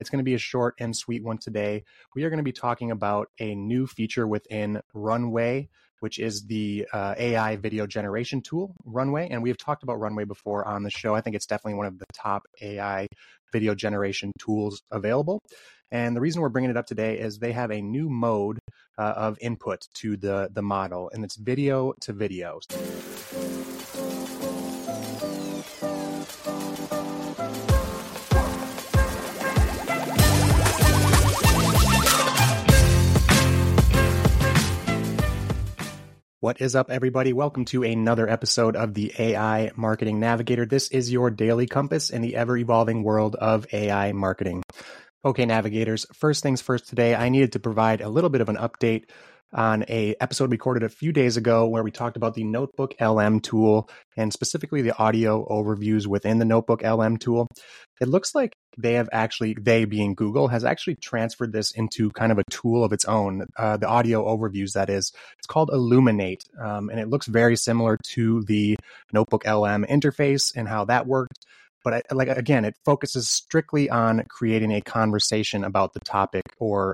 It's going to be a short and sweet one today. We are going to be talking about a new feature within Runway, which is the AI video generation tool, Runway. And we have talked about Runway before on the show. I think it's definitely one of the top AI video generation tools available. And the reason we're bringing it up today is they have a new mode of input to the model, and it's video to video. What is up, everybody? Welcome to another episode of the AI Marketing Navigator. This is your daily compass in the ever-evolving world of AI marketing. Okay, navigators, first things first today, I needed to provide a little bit of an update on an episode recorded a few days ago where we talked about the Notebook LM tool and specifically the audio overviews within the Notebook LM tool. It looks like they being Google, has actually transferred this into kind of a tool of its own, the audio overviews, that is. It's called Illuminate, and it looks very similar to the Notebook LM interface and how that worked. But again, it focuses strictly on creating a conversation about the topic or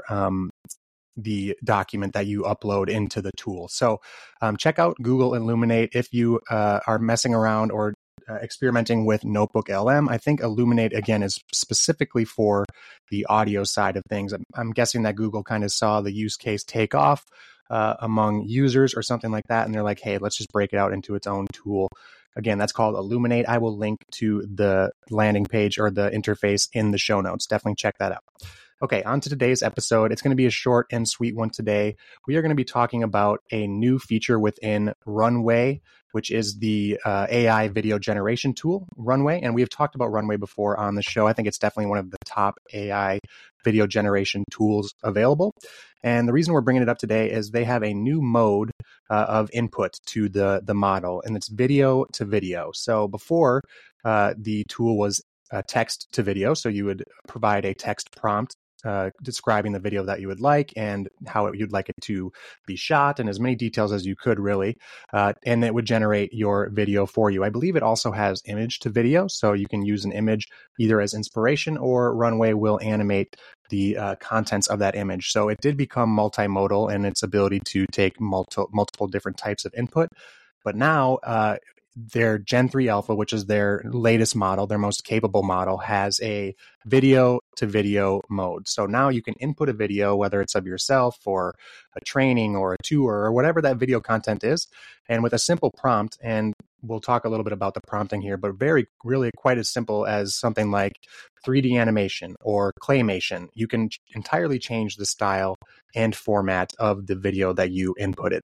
the document that you upload into the tool. So check out Google Illuminate if you are messing around or experimenting with Notebook LM. I think Illuminate, again, is specifically for the audio side of things. I'm guessing that Google kind of saw the use case take off among users or something like that. And they're like, hey, let's just break it out into its own tool. Again, that's called Illuminate. I will link to the landing page or the interface in the show notes. Definitely check that out. Okay, on to today's episode. It's going to be a short and sweet one today. We are going to be talking about a new feature within Runway, which is the AI video generation tool, Runway. And we have talked about Runway before on the show. I think it's definitely one of the top AI video generation tools available. And the reason we're bringing it up today is they have a new mode of input to the model, and it's video to video. So before, the tool was text to video. So you would provide a text prompt describing the video that you would like and how you'd like it to be shot and as many details as you could, really. And it would generate your video for you. I believe it also has image to video, so you can use an image either as inspiration or Runway will animate the contents of that image. So it did become multimodal in its ability to take multiple different types of input. But now their Gen 3 Alpha, which is their latest model, their most capable model, has a video to video mode. So now you can input a video, whether it's of yourself or a training or a tour or whatever that video content is. And with a simple prompt, and we'll talk a little bit about the prompting here, but really quite as simple as something like 3D animation or claymation, you can entirely change the style and format of the video that you inputted.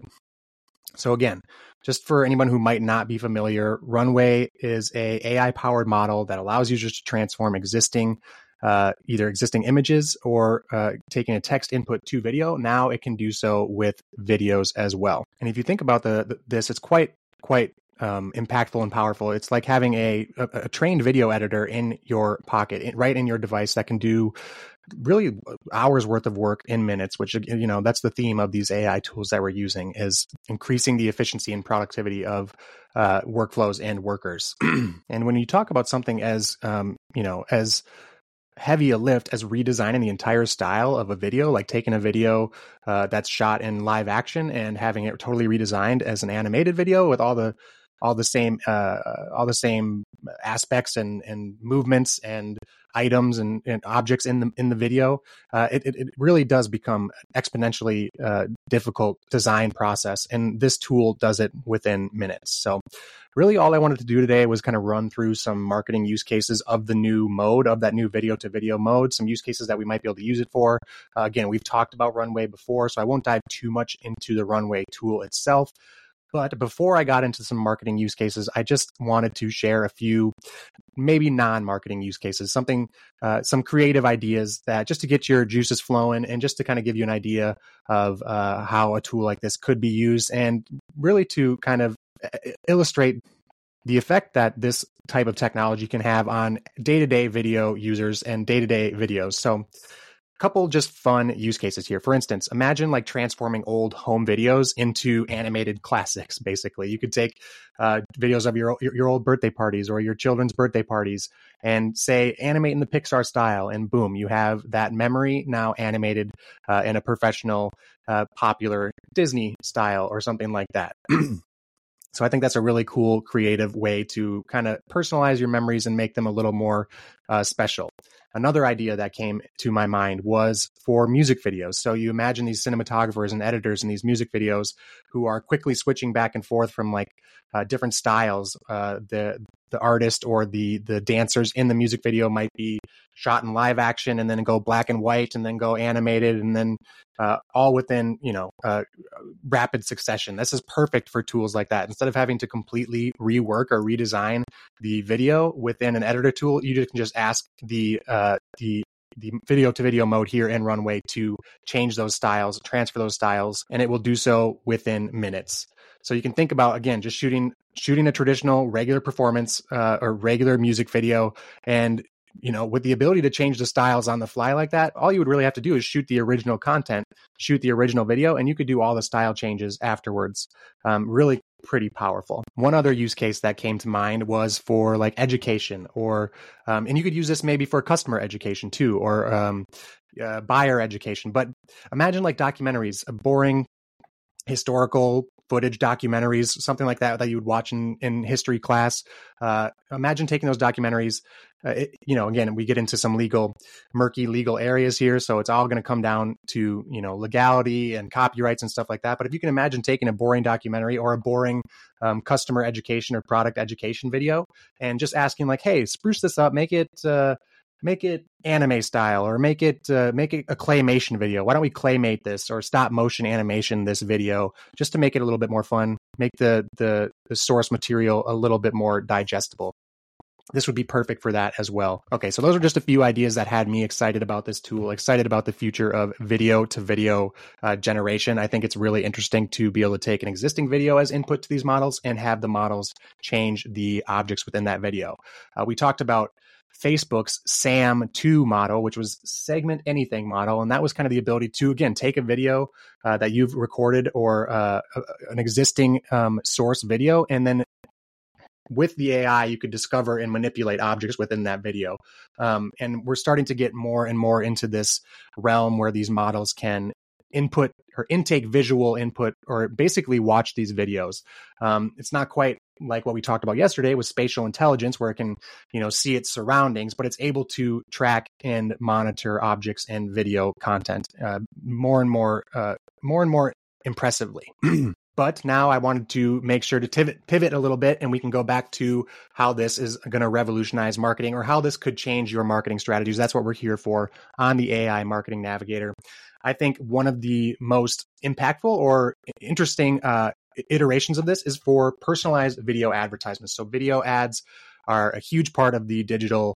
So again, just for anyone who might not be familiar, Runway is a AI-powered model that allows users to transform either existing images or taking a text input to video. Now it can do so with videos as well. And if you think about this, it's quite impactful and powerful. It's like having a trained video editor in your pocket, right in your device, that can do really hours worth of work in minutes, which, that's the theme of these AI tools that we're using, is increasing the efficiency and productivity of workflows and workers. And when you talk about something as heavy a lift as redesigning the entire style of a video, like taking a video that's shot in live action and having it totally redesigned as an animated video with all the same aspects and movements and items and objects in the video, it really does become exponentially difficult design process. And this tool does it within minutes. So really all I wanted to do today was kind of run through some marketing use cases of the new mode, of that new video to video mode, some use cases that we might be able to use it for. Again, we've talked about Runway before, so I won't dive too much into the Runway tool itself. But before I got into some marketing use cases, I just wanted to share a few maybe non-marketing use cases, some creative ideas that just to get your juices flowing and just to kind of give you an idea of how a tool like this could be used, and really to kind of illustrate the effect that this type of technology can have on day-to-day video users and day-to-day videos. So couple just fun use cases here. For instance, imagine like transforming old home videos into animated classics. Basically, you could take videos of your old birthday parties or your children's birthday parties and say animate in the Pixar style, and boom, you have that memory now animated in a professional, popular Disney style or something like that. So I think that's a really cool, creative way to kind of personalize your memories and make them a little more special. Another idea that came to my mind was for music videos. So you imagine these cinematographers and editors in these music videos who are quickly switching back and forth from like different styles. The artist or the dancers in the music video might be shot in live action and then go black and white and then go animated and then all within, rapid succession. This is perfect for tools like that. Instead of having to completely rework or redesign the video within an editor tool, you can just ask the video to video mode here in Runway to change those styles, transfer those styles, and it will do so within minutes. So you can think about, again, just shooting a traditional regular performance or regular music video, and with the ability to change the styles on the fly like that, all you would really have to do is shoot the original content, shoot the original video, and you could do all the style changes afterwards. Really pretty powerful. One other use case that came to mind was for like education, or and you could use this maybe for customer education too, or buyer education. But imagine like documentaries, boring historical footage documentaries, something like that you would watch in history class. Imagine taking those documentaries. Again, we get into some murky legal areas here, so it's all going to come down to legality and copyrights and stuff like that. But if you can imagine taking a boring documentary or a boring customer education or product education video and just asking like, hey, spruce this up, make it anime style, or make it a claymation video. Why don't we claymate this or stop motion animation this video just to make it a little bit more fun, make the source material a little bit more digestible. This would be perfect for that as well. Okay, so those are just a few ideas that had me excited about this tool, excited about the future of video to video generation. I think it's really interesting to be able to take an existing video as input to these models and have the models change the objects within that video. We talked about Facebook's SAM2 model, which was segment anything model. And that was kind of the ability to, again, take a video that you've recorded or an existing source video, and then with the AI, you could discover and manipulate objects within that video. And we're starting to get more and more into this realm where these models can input or intake visual input, or basically watch these videos. It's not quite like what we talked about yesterday with spatial intelligence, where it can, see its surroundings, but it's able to track and monitor objects and video content more and more impressively. But now I wanted to make sure to pivot a little bit, and we can go back to how this is going to revolutionize marketing, or how this could change your marketing strategies. That's what we're here for on the AI Marketing Navigator. I think one of the most impactful or interesting iterations of this is for personalized video advertisements. So video ads are a huge part of the digital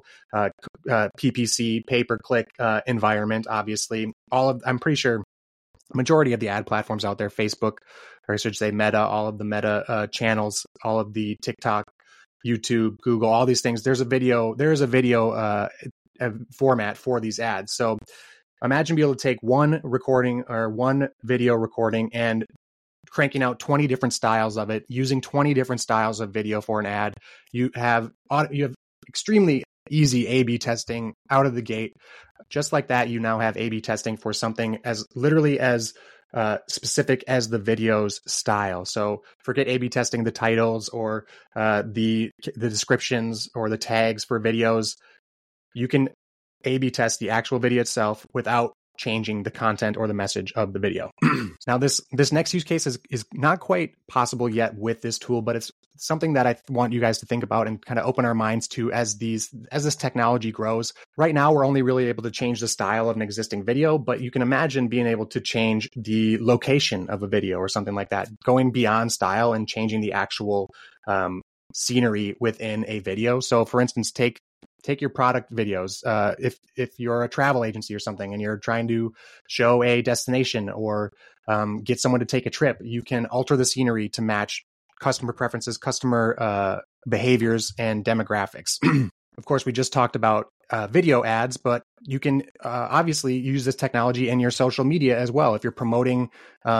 PPC, pay-per-click environment. Obviously, I'm pretty sure majority of the ad platforms out there, Facebook, or I should say Meta, all of the Meta channels, all of the TikTok, YouTube, Google, all these things, there is a video format for these ads. So imagine being able to take one recording or one video recording and cranking out 20 different styles of it, using 20 different styles of video for an ad. You have extremely easy A/B testing out of the gate. Just like that, you now have A/B testing for something as literally as specific as the video's style. So forget A/B testing the titles or the descriptions or the tags for videos. You can A/B test the actual video itself without changing the content or the message of the video. Now, this next use case is not quite possible yet with this tool, but it's something that I want you guys to think about and kind of open our minds to as this technology grows. Right now, we're only really able to change the style of an existing video, but you can imagine being able to change the location of a video or something like that, going beyond style and changing the actual scenery within a video. So for instance, take your product videos. If you're a travel agency or something and you're trying to show a destination or get someone to take a trip, you can alter the scenery to match customer preferences, customer behaviors, and demographics. Of course, we just talked about video ads, but you can obviously use this technology in your social media as well. If you're promoting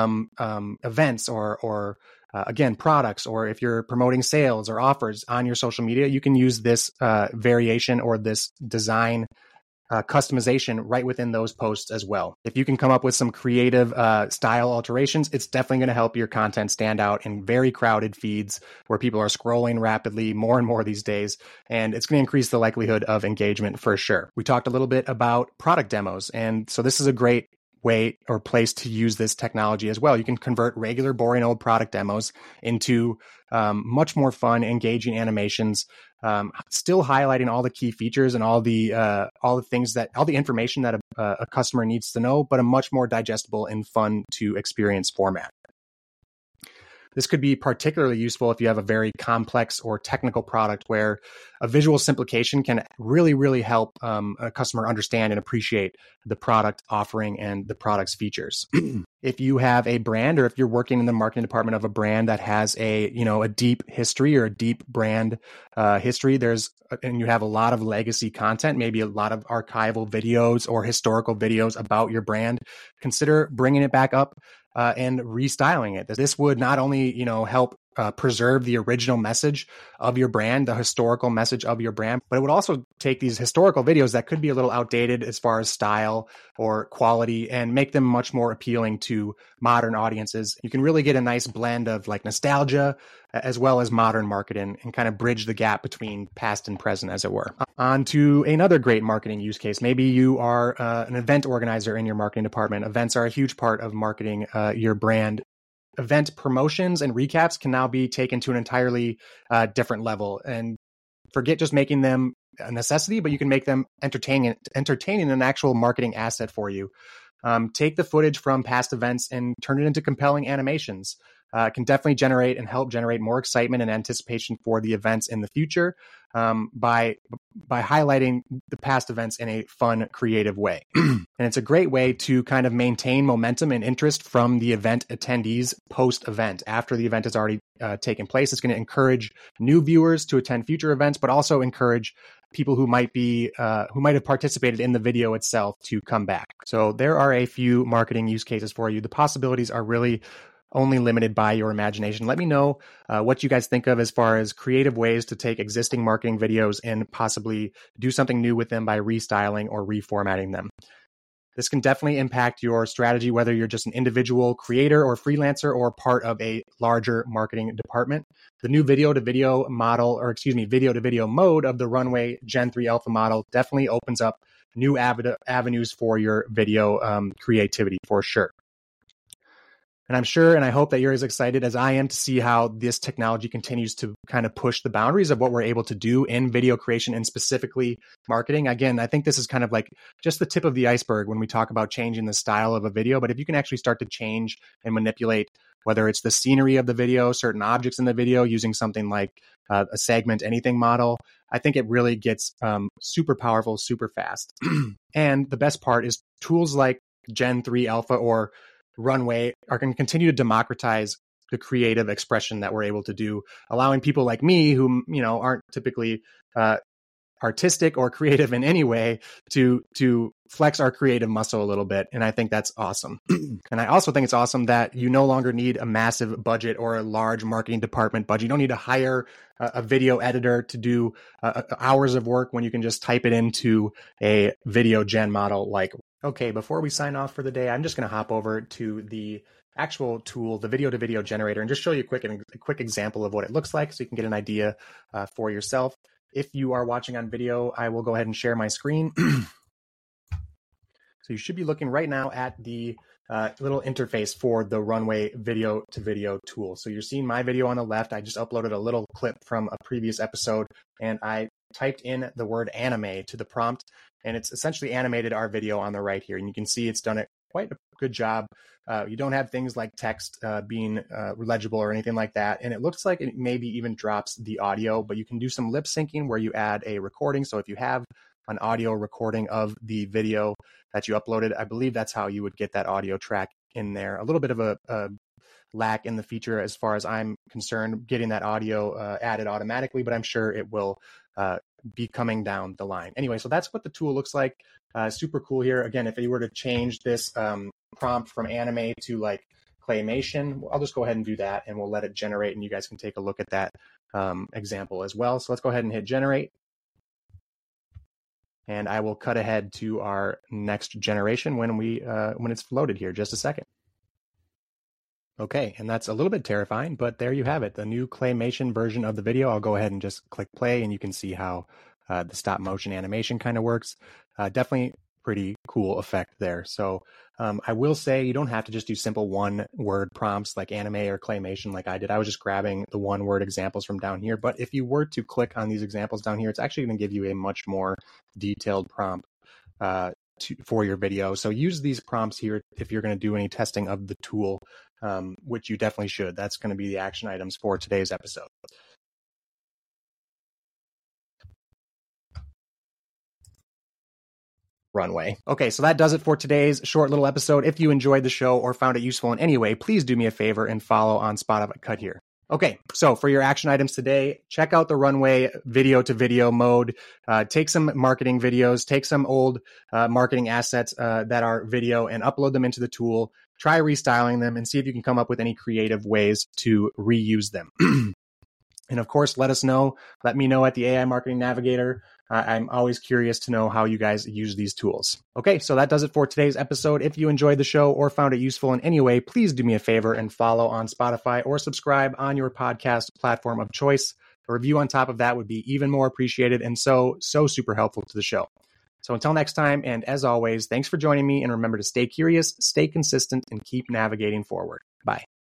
events or again, products, or if you're promoting sales or offers on your social media, you can use this variation or this design customization right within those posts as well. If you can come up with some creative style alterations, it's definitely going to help your content stand out in very crowded feeds where people are scrolling rapidly more and more these days. And it's going to increase the likelihood of engagement for sure. We talked a little bit about product demos. And so this is a great way or place to use this technology as well. You can convert regular, boring old product demos into much more fun, engaging animations, still highlighting all the key features and all the information that a customer needs to know, but a much more digestible and fun to experience format. This could be particularly useful if you have a very complex or technical product where a visual simplification can really, really help a customer understand and appreciate the product offering and the product's features. If you have a brand, or if you're working in the marketing department of a brand that has a deep history or a deep brand history, and you have a lot of legacy content, maybe a lot of archival videos or historical videos about your brand, consider bringing it back up and restyling it. This would not only, help preserve the original message of your brand, the historical message of your brand, but it would also take these historical videos that could be a little outdated as far as style or quality and make them much more appealing to modern audiences. You can really get a nice blend of like nostalgia as well as modern marketing and kind of bridge the gap between past and present, as it were. On to another great marketing use case. Maybe you are an event organizer in your marketing department. Events are a huge part of marketing your brand. Event promotions and recaps can now be taken to an entirely different level, and forget just making them a necessity, but you can make them entertaining an actual marketing asset for you. Take the footage from past events and turn it into compelling animations. It can definitely generate and help generate more excitement and anticipation for the events in the future by highlighting the past events in a fun, creative way. And it's a great way to kind of maintain momentum and interest from the event attendees post-event. After the event has already taken place, it's going to encourage new viewers to attend future events, but also encourage people who might have participated in the video itself to come back. So there are a few marketing use cases for you. The possibilities are really only limited by your imagination. Let me know what you guys think of as far as creative ways to take existing marketing videos and possibly do something new with them by restyling or reformatting them. This can definitely impact your strategy, whether you're just an individual creator or freelancer or part of a larger marketing department. The new video to video mode of the Runway Gen 3 Alpha model definitely opens up new avenues for your video creativity for sure. And I'm sure and I hope that you're as excited as I am to see how this technology continues to kind of push the boundaries of what we're able to do in video creation and specifically marketing. Again, I think this is kind of like just the tip of the iceberg when we talk about changing the style of a video. But if you can actually start to change and manipulate, whether it's the scenery of the video, certain objects in the video, using something like a segment anything model, I think it really gets super powerful, super fast. And the best part is tools like Gen 3 Alpha or Runway are going to continue to democratize the creative expression that we're able to do, allowing people like me who, aren't typically artistic or creative in any way to flex our creative muscle a little bit. And I think that's awesome. And I also think it's awesome that you no longer need a massive budget or a large marketing department budget. You don't need to hire a video editor to do hours of work when you can just type it into a video gen model like. Okay, before we sign off for the day, I'm just going to hop over to the actual tool, the video to video generator, and just show you a quick example of what it looks like so you can get an idea for yourself. If you are watching on video, I will go ahead and share my screen. So you should be looking right now at the little interface for the Runway video to video tool. So you're seeing my video on the left. I just uploaded a little clip from a previous episode, and I typed in the word anime to the prompt, and it's essentially animated our video on the right here. And you can see it's done quite a good job. You don't have things like text being legible or anything like that. And it looks like it maybe even drops the audio, but you can do some lip syncing where you add a recording. So if you have an audio recording of the video that you uploaded, I believe that's how you would get that audio track in there. A little bit of a lack in the feature as far as I'm concerned, getting that audio added automatically, but I'm sure it will be coming down the line. Anyway, so that's what the tool looks like. Super cool here. Again, if you were to change this prompt from anime to like claymation, I'll just go ahead and do that, and we'll let it generate, and you guys can take a look at that example as well. So let's go ahead and hit generate. And I will cut ahead to our next generation when it's loaded here. Just a second. Okay, and that's a little bit terrifying, but there you have it, the new claymation version of the video. I'll go ahead and just click play, and you can see how the stop motion animation kind of works. Definitely pretty cool effect there. So I will say you don't have to just do simple one-word prompts like anime or claymation like I did. I was just grabbing the one-word examples from down here. But if you were to click on these examples down here, it's actually going to give you a much more detailed prompt for your video. So use these prompts here if you're going to do any testing of the tool, which you definitely should. That's going to be the action items for today's episode. Runway. Okay, so that does it for today's short little episode. If you enjoyed the show or found it useful in any way, please do me a favor and follow on Spotify. Cut here. Okay, so for your action items today, check out the Runway video to video mode. Take some marketing videos, take some old marketing assets that are video and upload them into the tool. Try restyling them and see if you can come up with any creative ways to reuse them. And of course, let me know at the AI Marketing Navigator. I'm always curious to know how you guys use these tools. Okay, so that does it for today's episode. If you enjoyed the show or found it useful in any way, please do me a favor and follow on Spotify or subscribe on your podcast platform of choice. A review on top of that would be even more appreciated and so super helpful to the show. So until next time, and as always, thanks for joining me, and remember to stay curious, stay consistent, and keep navigating forward. Bye.